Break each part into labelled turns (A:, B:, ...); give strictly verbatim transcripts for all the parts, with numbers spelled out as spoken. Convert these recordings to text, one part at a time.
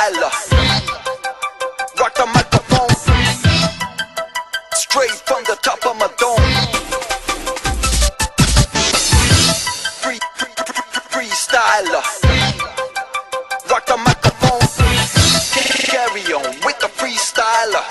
A: freestyler. Rock the microphone straight from the top of my dome. Free, free, free, freestyler. Rock the microphone. Carry on with the freestyler.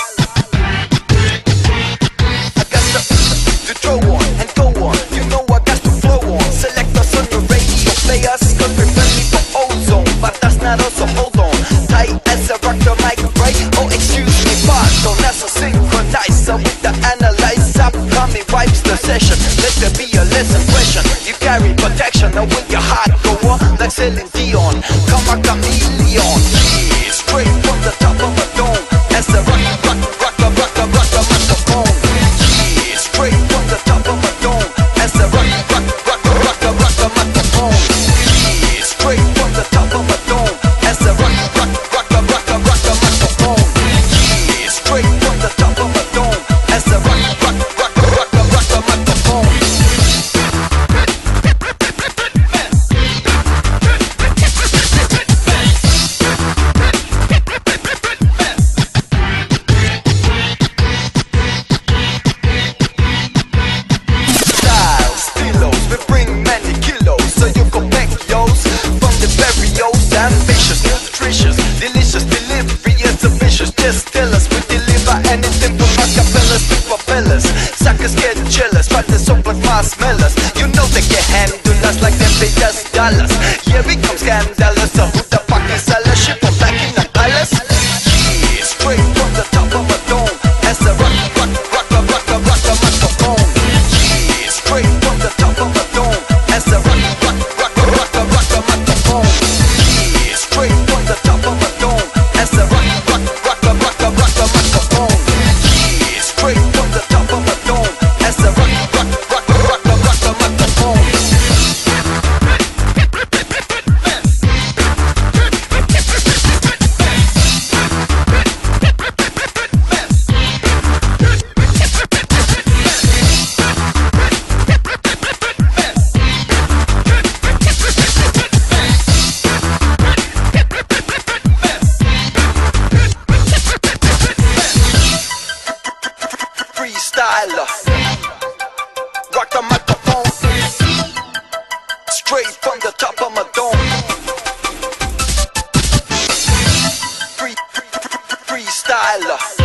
A: I got to, to throw on and go on. You know I got to flow on. Select us on the radio. Play us cause we're friendly for ozone. But that's not us, so hold on. Tight as a rock the mic, right? Oh, excuse me, pardon. That's a synchronizer with the analyzer. Upcoming wipes the session. Let there be a less impression. You carry protection. Now will your heart go on like Celine Dion? Come a chameleon. Yeah, straight from the top of a dome. As the rock, rock, rock, rock, rock, rock, rock the microphone. Yeah, straight from the top of a dome. As the rock, rock, rock, rock, rock, rock the microphone. Yeah, straight from the top of a dome. As the rock, rock, rock, rock, rock, rock the microphone. Yeah, straight from the top of a dome. As the rock, rock, rock, rock, rock, rock the microphone. Ambitious, nutritious, delicious delivery is ambitious. Just tell us, we deliver anything from acapellas to propellers. Suckers get jealous, but they're so like marshmallows. You know they can handle us like them pay us dollars. Here we come scandalous, so who the fuck is seller? Ship them back in the palace. Yeah, straight from the top of a dome. As the rock, rock, rock, rock, rock, rock, rock the microphone. Yeah, straight from the top of a dome. As the rock, rock, rock, rock, rock, rock the microphone. Straight from the top of a dome. As the rock, rock, rock, rock, rock, rock, rock the microphone. Yeah, straight from the top of a dome. As the rock, rock, rock, rock, rock, rock the microphone. Freestyler. Rock the microphone straight from the top of my dome. Free, free, free, freestyler.